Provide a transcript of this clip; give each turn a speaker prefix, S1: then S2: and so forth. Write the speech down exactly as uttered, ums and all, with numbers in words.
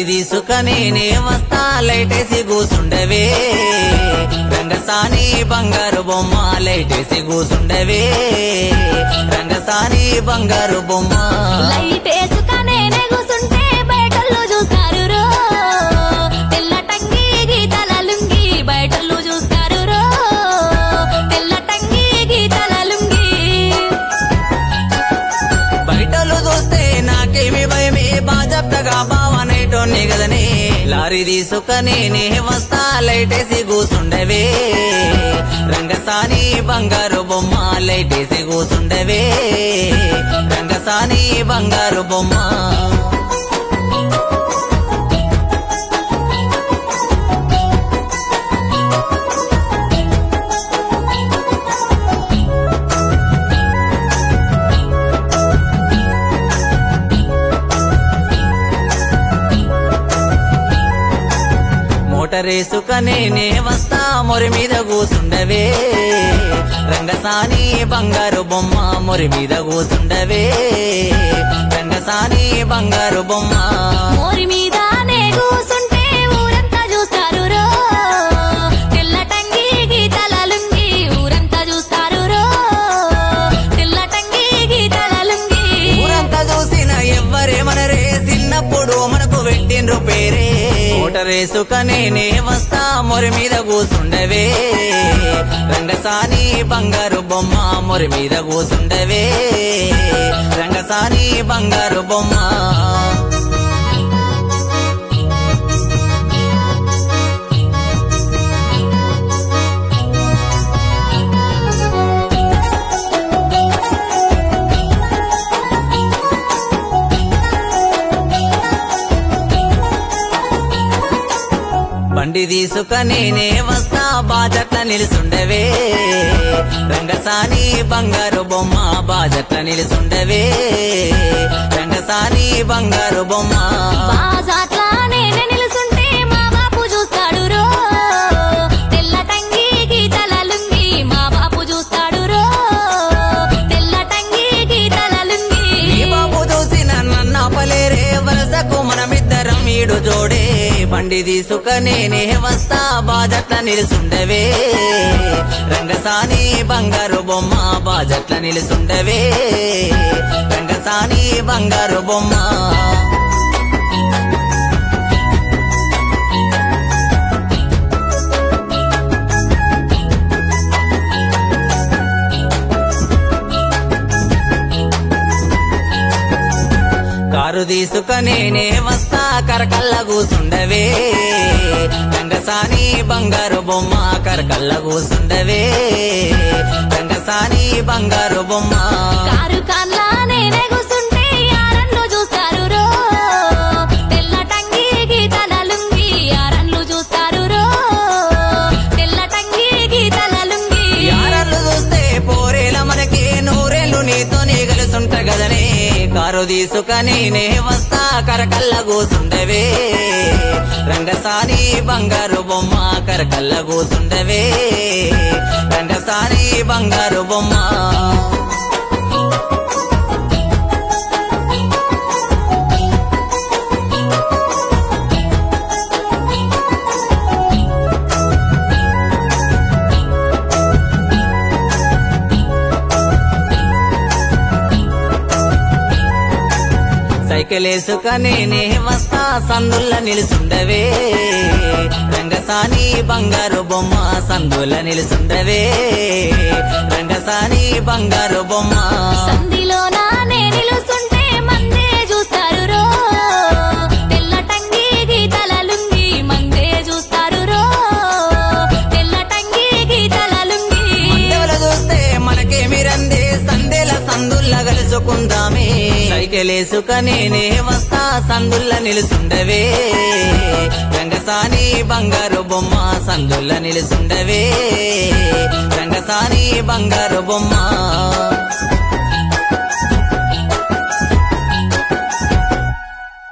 S1: lorry తీసుకనే నే వస్తా లైటేసి కూసుండవే రంగసాని బంగారు బొమ్మ లైటేసి కూసుండవే రంగసాని బంగారు బొమ్మ
S2: లైటేసుకనే నే కూసుంటే బయటల్లో చూస్తారు రో తెల్లటంగి గీతల లుంగి బయటల్లో చూస్తారు రో తెల్లటంగి గీతల లుంగి
S1: బయటలు చూస్తే నాకేమి భయమే బాజప్తగా బావనేటోన్ని గదనే లారీ తీసుకనే నే వస్తా లైటేసి కూసుండవే రంగసాని బంగారు బొమ్మ లైటేసి కూసుండవే రంగసాని బంగారు బొమ్మ మోటరేసుకనే నే వస్తా మొరి మీద కూసుండవే రంగసాని బంగారు బొమ్మ మొరి మీద కూసుండవే రంగసాని బంగారు బొమ్మ
S2: మోరి మీద నే కూసుంటే ఊరంతా చూస్తారు రో తెల్లటంగి గీతల లుంగి ఊరంతా చూస్తారు రో తెల్లటంగి గీతల లుంగి
S1: ఊరంతా చూసిన ఎవ్వరేమనరే చిన్నప్పుడు మనకు పెట్టిండ్రు పేరే మోటరేసుకనే నే వస్తా మొరి మీద కూసుండవే రంగసాని బంగారు బొమ్మ మొరి మీద కూసుండవే రంగసాని బంగారు బొమ్మ బండి తీసుకనే నే వస్తా బాజట్ల నిలుసుండవే రంగసాని బంగారు బొమ్మ బాజట్ల నిలుసుండవే రంగసాని బంగారు బొమ్మ
S2: బాజాట్ల నేనే నిలుసుంటే మా బాపు చూస్తాడు రో తెల్లటంగి గీతల లుంగి మా బాపు చూస్తాడు రో తెల్లటంగి గీతల లుంగి
S1: ఈ బాబు చూసిన నన్నాపలేరే వరసకు మనమిద్దరం ఈడు జోడే బండి తీసుకనే నే వస్తా బాజట్ల నిలుసుండవే రంగసాని బంగారు బొమ్మ బాజట్ల నిలుసుండవే రంగసాని బంగారు బొమ్మ కారు తీసుకనే నే వస్తా కరకల్ల కూసుండవే రంగసాని బంగారు బొమ్మ కరకల్ల కూసుండవే రంగసాని బంగారు బొమ్మ
S2: కారు కల్లా నేనే కూసుంటే యారన్లు చూస్తారు రో తెల్లటంగి గీతల లుంగి యారన్లు చూస్తారు రో తెల్లటంగి గీతల లుంగి
S1: యారళ్ళు చూస్తే పోరేల మనకి నూరేళ్ళు నీతోనే గలుసుంట గదనే కారు తీసుకని నే వస్తా కరకల్ల కూసుండవే రంగసాని బంగారు బొమ్మ కరకల్ల కూసుండవే రంగసాని బంగారు బొమ్మ సైకిలేసుకనే నే వస్తా సందుల్ల నిలుసుండవే రంగసాని బంగారు బొమ్మ సందుల్ల నిలుసుండవే రంగసాని బంగారు బొమ్మ
S2: సందిలోనా నే నిలుసుంటే మందే చూస్తారు రో తెల్లటంగి గీతల లుంగి మందే చూస్తారు రో తెల్లటంగి గీతల లుంగి
S1: మందెవల చూస్తే మనకేమి రందే సందేల సందుల్ల కలుసుకుందామే సైకిలేసుకనే నే వస్తా సందుల్ల నిలుసుండవే రంగసాని బంగారు బొమ్మ సందుల్ల నిలుసుండవే రంగసాని బంగారు బొమ్మ